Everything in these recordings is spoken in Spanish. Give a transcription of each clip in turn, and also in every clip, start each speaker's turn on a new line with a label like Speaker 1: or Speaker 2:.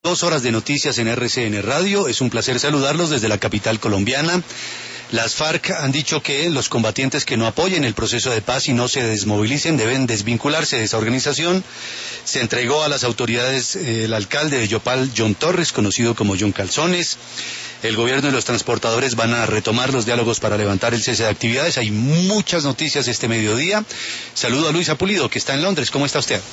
Speaker 1: 2 horas de noticias en RCN Radio. Es un placer saludarlos desde la capital colombiana. Las FARC han dicho que los combatientes que no apoyen el proceso de paz y no se desmovilicen deben desvincularse de esa organización. Se entregó a las autoridades el alcalde de Yopal, John Torres, conocido como John Calzones. El gobierno y los transportadores van a retomar los diálogos para levantar el cese de actividades. Hay muchas noticias este mediodía. Saludo a Luisa Pulido, que está en Londres. ¿Cómo está usted?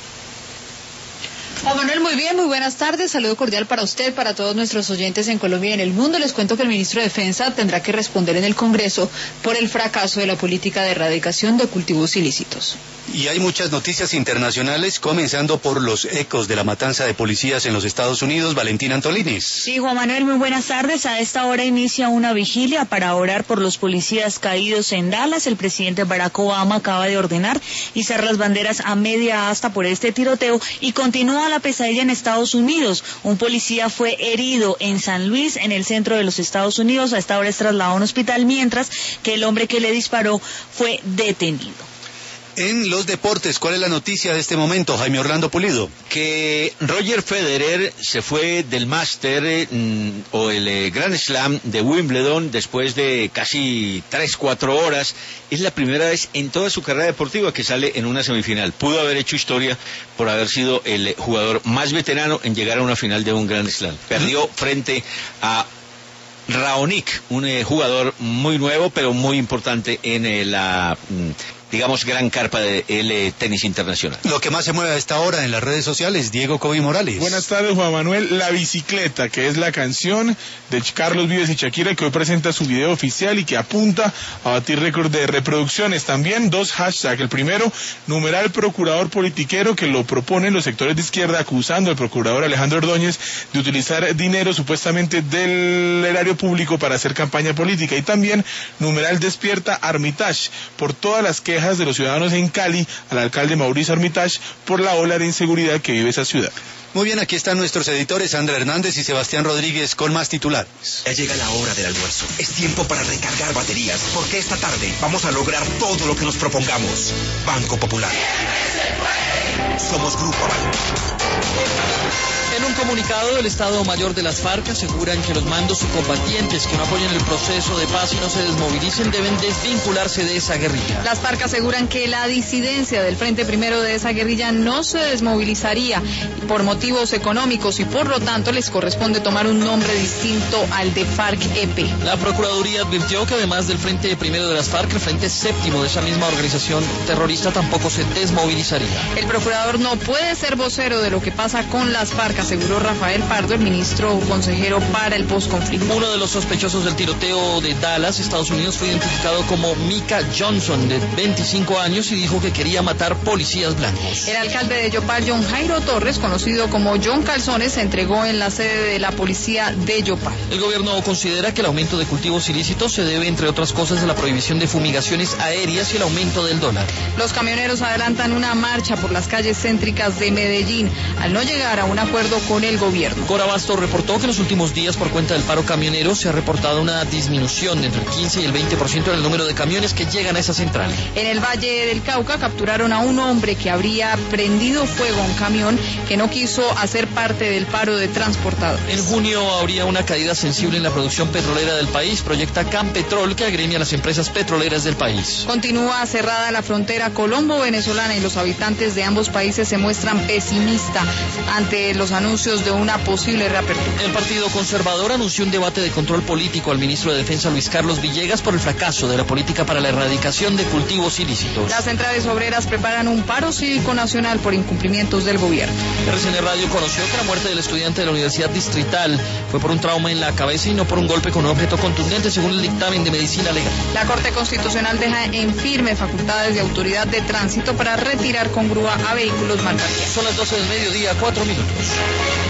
Speaker 2: Juan Manuel, muy bien, muy buenas tardes. Saludo cordial para usted, para todos nuestros oyentes en Colombia y en el mundo. Les cuento que el ministro de Defensa tendrá que responder en el Congreso por el fracaso de la política de erradicación de cultivos ilícitos.
Speaker 1: Y hay muchas noticias internacionales, comenzando por los ecos de la matanza de policías en los Estados Unidos. Valentina Antolines.
Speaker 3: Sí, Juan Manuel, muy buenas tardes. A esta hora inicia una vigilia para orar por los policías caídos en Dallas. El presidente Barack Obama acaba de ordenar izar las banderas a media asta por este tiroteo y continúa la pesadilla en Estados Unidos. Un policía fue herido en San Luis, en el centro de los Estados Unidos. A esta hora es trasladado a un hospital, mientras que el hombre que le disparó fue detenido.
Speaker 1: En los deportes, ¿cuál es la noticia de este momento, Jaime Orlando Pulido?
Speaker 4: Que Roger Federer se fue del Master o el Grand Slam de Wimbledon después de casi 3-4 horas. Es la primera vez en toda su carrera deportiva que sale en una semifinal. Pudo haber hecho historia por haber sido el jugador más veterano en llegar a una final de un Grand Slam. Perdió frente a Raonic, un jugador muy nuevo pero muy importante en la digamos, gran carpa del tenis internacional.
Speaker 1: Lo que más se mueve a esta hora en las redes sociales, Diego Coby Morales.
Speaker 5: Buenas tardes, Juan Manuel. La bicicleta, que es la canción de Carlos Vives y Shakira, que hoy presenta su video oficial y que apunta a batir récord de reproducciones. También 2 hashtags. El primero, numeral procurador politiquero, que lo proponen los sectores de izquierda acusando al procurador Alejandro Ordóñez de utilizar dinero supuestamente del erario público para hacer campaña política. Y también, numeral despierta Armitage, por todas las quejas de los ciudadanos en Cali al alcalde Mauricio Armitage por la ola de inseguridad que vive esa ciudad.
Speaker 1: Muy bien, aquí están nuestros editores Sandra Hernández y Sebastián Rodríguez con más titulares.
Speaker 6: Ya llega la hora del almuerzo. Es tiempo para recargar baterías, porque esta tarde vamos a lograr todo lo que nos propongamos. Banco Popular. Somos Grupo Aval.
Speaker 7: En un comunicado, el Estado Mayor de las FARC aseguran que los mandos y combatientes que no apoyen el proceso de paz y no se desmovilicen deben desvincularse de esa guerrilla.
Speaker 2: Las FARC aseguran que la disidencia del Frente Primero de esa guerrilla no se desmovilizaría por motivos económicos y por lo tanto les corresponde tomar un nombre distinto al de FARC-EP.
Speaker 7: La Procuraduría advirtió que además del Frente Primero de las FARC, el Frente Séptimo de esa misma organización terrorista tampoco se desmovilizaría.
Speaker 2: El procurador no puede ser vocero de lo que pasa con las FARC, aseguró Rafael Pardo, el ministro consejero para el posconflicto.
Speaker 7: Uno de los sospechosos del tiroteo de Dallas, Estados Unidos, fue identificado como Micah Johnson, de 25 años, y dijo que quería matar policías blancos.
Speaker 2: El alcalde de Yopal, John Jairo Torres, conocido como John Calzones, se entregó en la sede de la policía de Yopal.
Speaker 7: El gobierno considera que el aumento de cultivos ilícitos se debe, entre otras cosas, a la prohibición de fumigaciones aéreas y el aumento del dólar.
Speaker 2: Los camioneros adelantan una marcha por las calles céntricas de Medellín, al no llegar a un acuerdo con el gobierno.
Speaker 7: Corabasto reportó que en los últimos días, por cuenta del paro camionero, se ha reportado una disminución entre el 15 y el 20% en el número de camiones que llegan a esa central.
Speaker 2: En el Valle del Cauca capturaron a un hombre que habría prendido fuego a un camión que no quiso hacer parte del paro de transportadores.
Speaker 7: En junio habría una caída sensible en la producción petrolera del país, proyecta Campetrol, que agremia a las empresas petroleras del país.
Speaker 2: Continúa cerrada la frontera colombo-venezolana y los habitantes de ambos países se muestran pesimistas ante los anuncios de una posible reapertura.
Speaker 7: El Partido Conservador anunció un debate de control político al ministro de Defensa Luis Carlos Villegas por el fracaso de la política para la erradicación de cultivos ilícitos.
Speaker 2: Las centrales obreras preparan un paro cívico nacional por incumplimientos del gobierno.
Speaker 7: RCN Radio conoció que la muerte del estudiante de la Universidad Distrital fue por un trauma en la cabeza y no por un golpe con un objeto contundente, según el dictamen de medicina legal.
Speaker 2: La Corte Constitucional deja en firme facultades de autoridad de tránsito para retirar con grúa a vehículos marca.
Speaker 7: Son las 12 del mediodía, 4 minutos.